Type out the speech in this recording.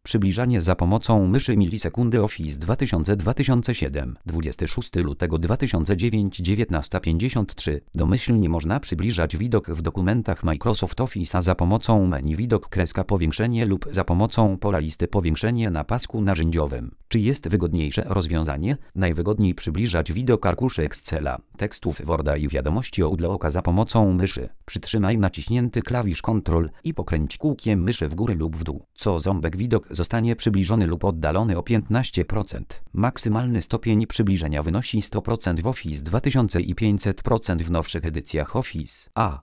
Przybliżanie za pomocą myszy milisekundy Office 2000-2007 26 lutego 2009 19:53 Domyślnie można przybliżać widok w dokumentach Microsoft Office'a za pomocą menu widok powiększenie lub za pomocą pola listy powiększenie na pasku narzędziowym. Czy jest wygodniejsze rozwiązanie? Najwygodniej przybliżać widok arkuszy Excela, tekstów Worda i wiadomości Outlooka za pomocą myszy. Przytrzymaj naciśnięty klawisz Ctrl i pokręć kółkiem myszy w górę lub w dół. Co ząbek widok zostanie przybliżony lub oddalony o 15%. Maksymalny stopień przybliżenia wynosi 100% w Office 2000 i 500% w nowszych edycjach Office. A.